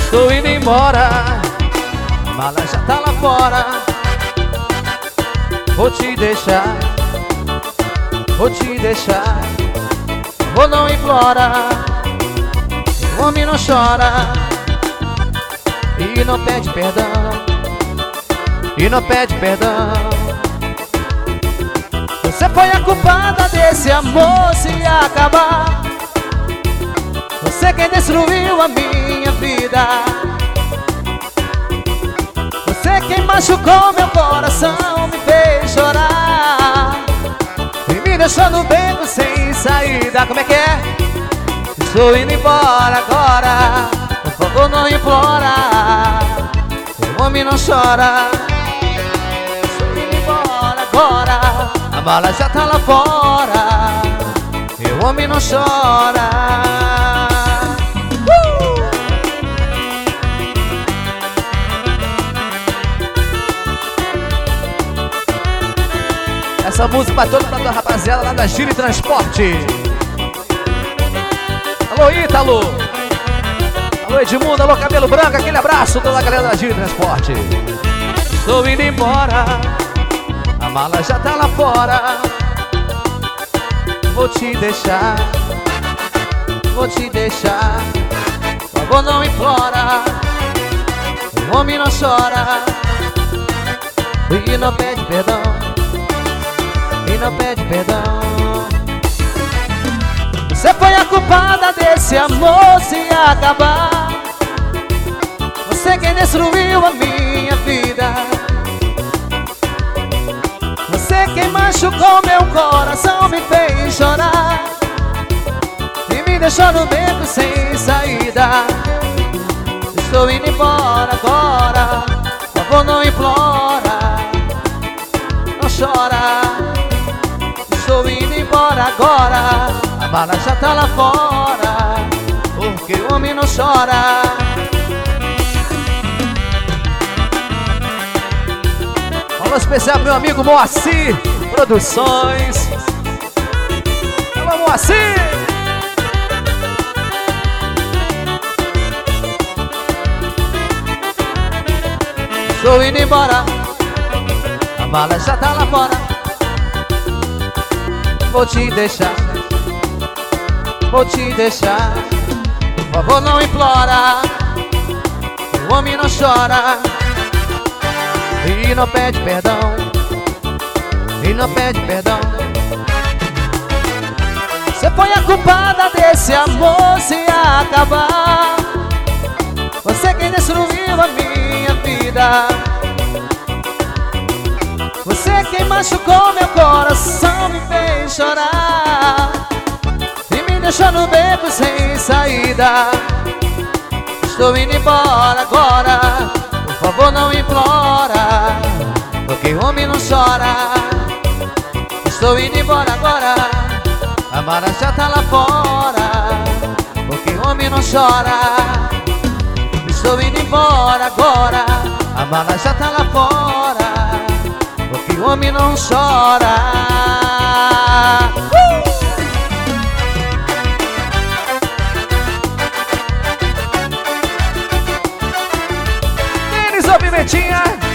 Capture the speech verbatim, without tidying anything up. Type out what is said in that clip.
Estou indo embora, a mala já tá lá fora. Vou te deixar, vou te deixar. Vou não implora, o homem não chora e não pede perdão, e não pede perdão. Você foi a culpada desse amor se acabar. Você quem destruiu a minha vida. Você quem machucou meu coração, me fez chorar e me deixou no beco sem saída. Como é que é? Estou indo embora agora, por favor não implora, o homem não chora. Estou indo embora agora, a mala já tá lá fora e o homem não chora. Essa música pra toda a rapaziada lá da Gire Transporte. Alô Ítalo, alô Edmundo, alô Cabelo Branco, aquele abraço toda a galera da Gire Transporte. Estou indo embora, a mala já tá lá fora. Vou te deixar, vou te deixar. Por favor não implora, o homem não chora e não pede perdão, e não pede perdão. Você foi a culpada desse amor se acabar. Você quem destruiu a minha vida. Você quem machucou meu coração, me fez chorar e me deixou no beco sem saída. Estou indo embora agora, por favor não implora, não chora. Estou indo embora agora, a mala já tá lá fora, porque o homem não chora. Alô especial pro meu amigo Moacir Produções. Alô Moacir! Estou indo embora, a mala já tá lá fora. Vou te deixar, vou te deixar. Por favor não implora, o homem não chora e não pede perdão, e não pede perdão. Você foi a culpada desse amor se acabar. Você quem destruiu a minha vida. Você quem machucou meu coração, me fez chorar e me deixou no beco sem saída. Estou indo embora agora, por favor não implora, porque o homem não chora. Estou indo embora agora, a mala já tá lá fora, porque o homem não chora. Estou indo embora agora, a mala já tá lá fora, porque o homem não chora. uh! Denis ou Pimentinha?